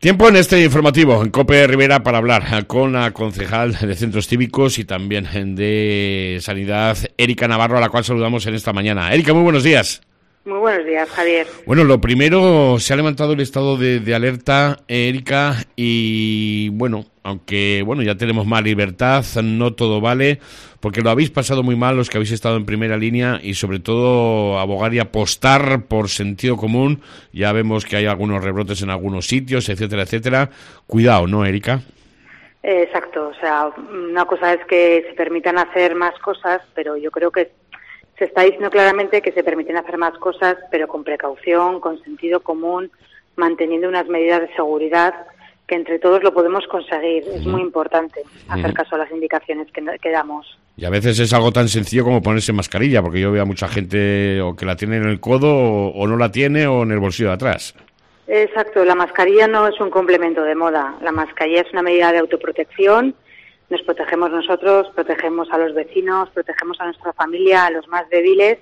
Tiempo en este informativo en COPE Rivera para hablar con la concejal de Centros Cívicos y también de Sanidad, Erika Navarro, a la cual saludamos en esta mañana. Erika, muy buenos días. Muy buenos días, Javier. Bueno, lo primero, se ha levantado el estado de alerta, Erika, y bueno, aunque ya tenemos más libertad, no todo vale, porque lo habéis pasado muy mal los que habéis estado en primera línea y sobre todo abogar y apostar por sentido común. Ya vemos que hay algunos rebrotes en algunos sitios, etcétera, etcétera. Cuidado, ¿no, Erika? Exacto, o sea, una cosa es que se permitan hacer más cosas, pero yo creo que se está diciendo claramente que se permiten hacer más cosas, pero con precaución, con sentido común, manteniendo unas medidas de seguridad que entre todos lo podemos conseguir. Es muy importante hacer caso a las indicaciones que damos. Y a veces es algo tan sencillo como ponerse mascarilla, porque yo veo a mucha gente o que la tiene en el codo o no la tiene o en el bolsillo de atrás. Exacto, la mascarilla no es un complemento de moda. La mascarilla es una medida de autoprotección. Nos protegemos nosotros, protegemos a los vecinos, protegemos a nuestra familia, a los más débiles,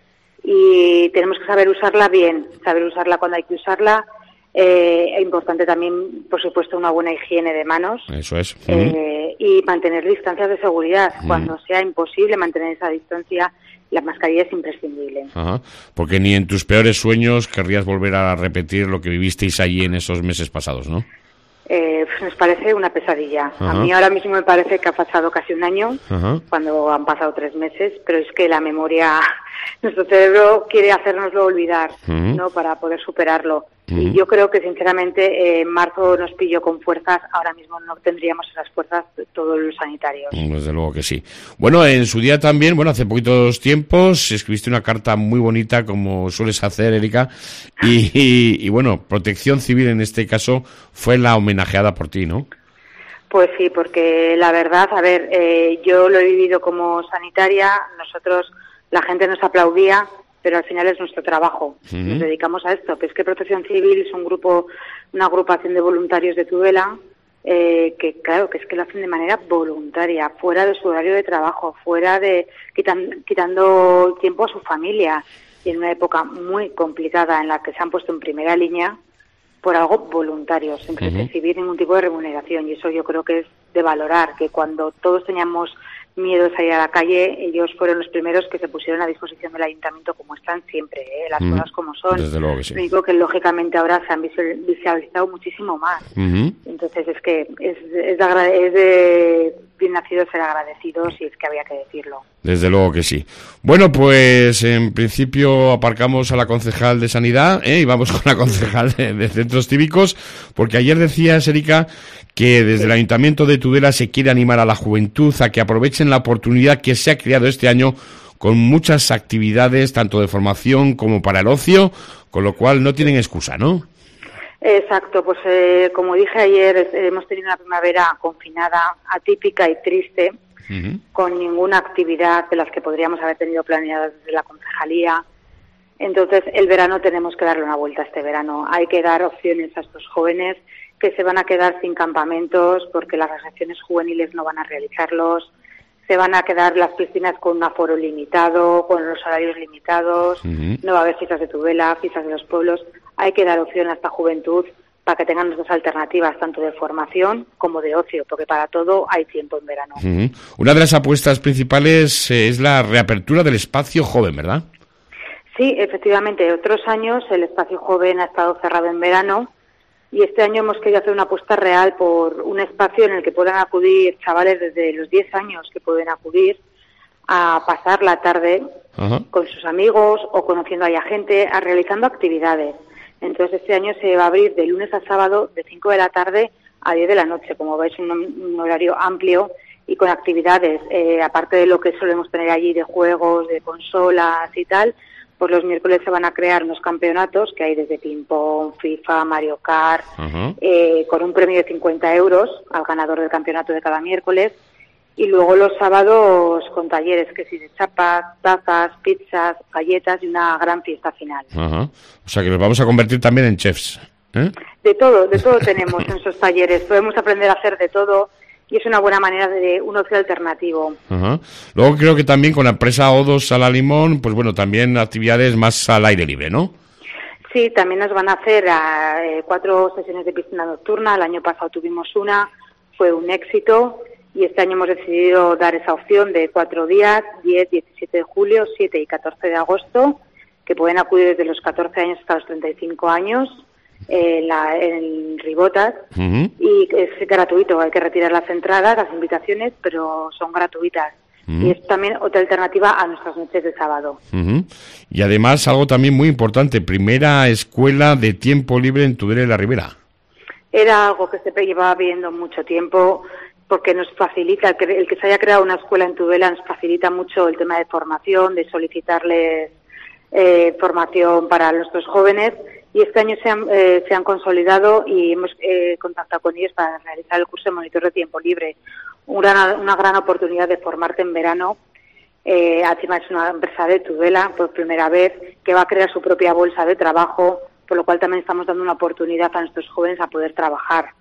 y tenemos que saber usarla bien, saber usarla cuando hay que usarla. Es importante también, por supuesto, una buena higiene de manos. Eso es. Y mantener distancias de seguridad. Cuando sea imposible mantener esa distancia, la mascarilla es imprescindible. Ajá. Porque ni en tus peores sueños querrías volver a repetir lo que vivisteis allí en esos meses pasados, ¿no? Nos parece una pesadilla. Ajá. A mí ahora mismo me parece que ha pasado casi un año, cuando han pasado 3 meses, pero es que la memoria, nuestro cerebro quiere hacérnoslo olvidar, ¿no? Para poder superarlo. Y yo creo que, sinceramente, en marzo nos pilló con fuerzas, ahora mismo no tendríamos esas fuerzas todos los sanitarios. Desde luego que sí. Bueno, en su día también, hace poquitos tiempos, escribiste una carta muy bonita, como sueles hacer, Erika, y bueno, Protección Civil en este caso fue la homenajeada por ti, ¿no? Pues sí, porque la verdad, yo lo he vivido como sanitaria, nosotros, la gente nos aplaudía, pero al final es nuestro trabajo. Nos dedicamos a esto, que es que Protección Civil es una agrupación de voluntarios de Tudela, que claro, que es que lo hacen de manera voluntaria, fuera de su horario de trabajo, fuera de quitando tiempo a su familia, y en una época muy complicada en la que se han puesto en primera línea por algo voluntario, sin recibir ningún tipo de remuneración, y eso yo creo que es de valorar, que cuando todos teníamos miedo de salir a la calle, ellos fueron los primeros que se pusieron a disposición del ayuntamiento, como están siempre, las cosas como son. Desde luego que sí. Lo único que lógicamente ahora se han visualizado muchísimo más. Entonces es que es de bien nacido ser agradecidos, y es que había que decirlo. Desde luego que sí. Bueno, pues en principio aparcamos a la concejal de Sanidad, y vamos con la concejal de Centros Cívicos, porque ayer decías, Erika, que desde el Ayuntamiento de Tudela se quiere animar a la juventud a que aprovechen la oportunidad que se ha creado este año con muchas actividades, tanto de formación como para el ocio, con lo cual no tienen excusa, ¿no? Exacto, pues como dije ayer, hemos tenido una primavera confinada, atípica y triste, con ninguna actividad de las que podríamos haber tenido planeadas desde la concejalía. Entonces, el verano tenemos que darle una vuelta a este verano. Hay que dar opciones a estos jóvenes que se van a quedar sin campamentos porque las asociaciones juveniles no van a realizarlos, se van a quedar las piscinas con un aforo limitado, con los horarios limitados, no va a haber fiestas de Tudela, fiestas de los pueblos. Hay que dar opción a esta juventud para que tengan nuestras alternativas, tanto de formación como de ocio, porque para todo hay tiempo en verano. Una de las apuestas principales es la reapertura del espacio joven, ¿verdad? Sí, efectivamente. Otros años el espacio joven ha estado cerrado en verano, y este año hemos querido hacer una apuesta real por un espacio en el que puedan acudir chavales desde los 10 años, que pueden acudir a pasar la tarde con sus amigos o conociendo a gente, realizando actividades. Entonces este año se va a abrir de lunes a sábado de 5 de la tarde a 10 de la noche, como veis, un horario amplio y con actividades, aparte de lo que solemos tener allí de juegos, de consolas y tal. Pues los miércoles se van a crear unos campeonatos que hay desde ping-pong, FIFA, Mario Kart, con un premio de 50 euros al ganador del campeonato de cada miércoles. Y luego los sábados con talleres, que sí, de chapas, tazas, pizzas, galletas y una gran fiesta final. O sea que nos vamos a convertir también en chefs, ¿eh? De todo tenemos en esos talleres. Podemos aprender a hacer de todo. Y es una buena manera de un ocio alternativo. Luego creo que también con la empresa O2 Sala Limón, pues bueno, también actividades más al aire libre, ¿no? Sí, también nos van a hacer 4 sesiones de piscina nocturna. El año pasado tuvimos una, fue un éxito, y este año hemos decidido dar esa opción de 4 días, 10, 17 de julio, 7 y 14 de agosto, que pueden acudir desde los 14 años hasta los 35 años en Ribotas. Y es gratuito, hay que retirar las entradas, las invitaciones, pero son gratuitas. Y es también otra alternativa a nuestras noches de sábado. Y además, algo también muy importante, primera escuela de tiempo libre en Tudela y la Ribera. Era algo que se llevaba viendo mucho tiempo, porque nos facilita, el que se haya creado una escuela en Tudela nos facilita mucho el tema de formación, de solicitarles formación para nuestros jóvenes, y este año se han consolidado y hemos contactado con ellos para realizar el curso de monitor de tiempo libre. Una gran oportunidad de formarte en verano. Encima es una empresa de Tudela, por primera vez, que va a crear su propia bolsa de trabajo, por lo cual también estamos dando una oportunidad a nuestros jóvenes a poder trabajar.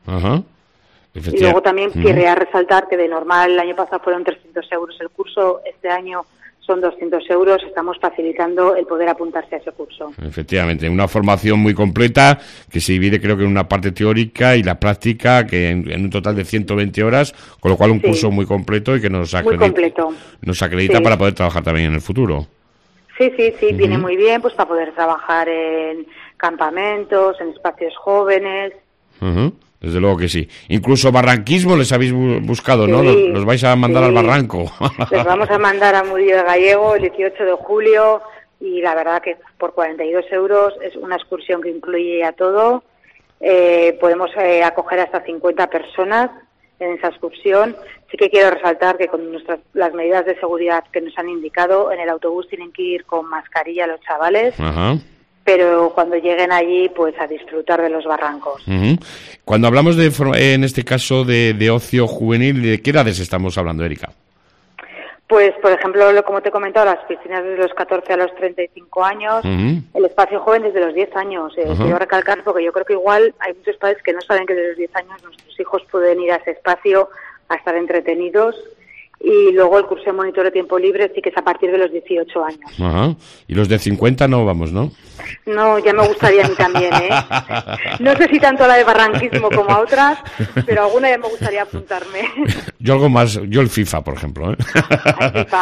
Y luego también querría resaltar que de normal el año pasado fueron 300 euros el curso, este año son 200 euros, estamos facilitando el poder apuntarse a ese curso. Efectivamente, una formación muy completa que se divide creo que en una parte teórica y la práctica, que en un total de 120 horas, con lo cual un curso muy completo y que nos acredita para poder trabajar también en el futuro. Sí, viene muy bien pues para poder trabajar en campamentos, en espacios jóvenes. Desde luego que sí. Incluso barranquismo les habéis buscado, ¿no? Los vais a mandar al barranco. Les vamos a mandar a Murillo de Gallego el 18 de julio y la verdad que por 42 euros es una excursión que incluye a todo. Podemos acoger hasta 50 personas en esa excursión. Sí que quiero resaltar que con las medidas de seguridad que nos han indicado, en el autobús tienen que ir con mascarilla los chavales. Pero cuando lleguen allí, pues a disfrutar de los barrancos. Cuando hablamos en este caso de ocio juvenil, ¿de qué edades estamos hablando, Erika? Pues, por ejemplo, como te he comentado, las piscinas desde los 14 a los 35 años, el espacio joven desde los 10 años. Quiero recalcar, porque yo creo que igual hay muchos padres que no saben que desde los 10 años nuestros hijos pueden ir a ese espacio a estar entretenidos. Y luego el curso de monitor de tiempo libre sí que es a partir de los 18 años. Y los de 50 no vamos, ¿no? No, ya me gustaría a mí también, ¿eh? No sé si tanto a la de barranquismo como a otras, pero alguna ya me gustaría apuntarme. Yo algo más, yo el FIFA, por ejemplo, ¿eh? El FIFA.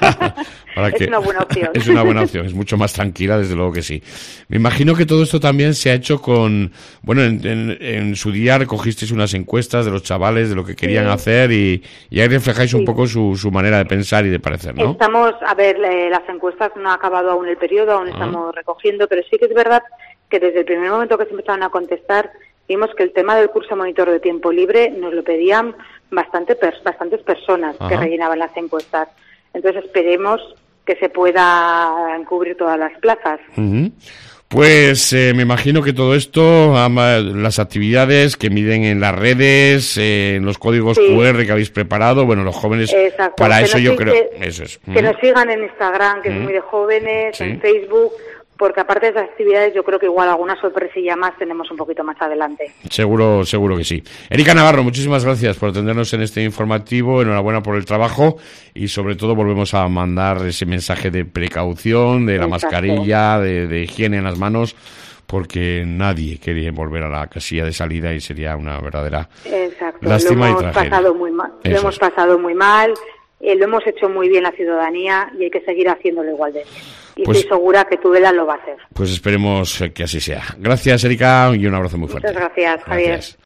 Es una buena opción. Es una buena opción, es mucho más tranquila, desde luego que sí. Me imagino que todo esto también se ha hecho con... Bueno, en su día recogisteis unas encuestas de los chavales, de lo que querían hacer y ahí reflejáis un poco su manera de pensar y de parecer, ¿no? Estamos, las encuestas no ha acabado aún el periodo, aún estamos recogiendo, pero sí que es verdad que desde el primer momento que se empezaron a contestar, vimos que el tema del curso monitor de tiempo libre nos lo pedían bastantes personas que rellenaban las encuestas. Entonces esperemos que se puedan cubrir todas las plazas. Pues me imagino que todo esto, las actividades que miden en las redes, en los códigos QR que habéis preparado, bueno, los jóvenes, para que eso yo creo... Eso es. Que nos sigan en Instagram, que es muy de jóvenes, en Facebook, porque aparte de esas actividades yo creo que igual alguna sorpresilla más tenemos un poquito más adelante. Seguro que sí. Erika Navarro, muchísimas gracias por atendernos en este informativo, enhorabuena por el trabajo y sobre todo volvemos a mandar ese mensaje de precaución, de la mascarilla, de higiene en las manos, porque nadie quería volver a la casilla de salida y sería una verdadera lástima y tragedia. Lo hemos pasado muy mal, lo hemos hecho muy bien la ciudadanía y hay que seguir haciéndolo igual de bien. Y estoy segura que Tudela lo va a hacer. Pues esperemos que así sea. Gracias, Erika, y un abrazo muy fuerte. Muchas gracias, Javier.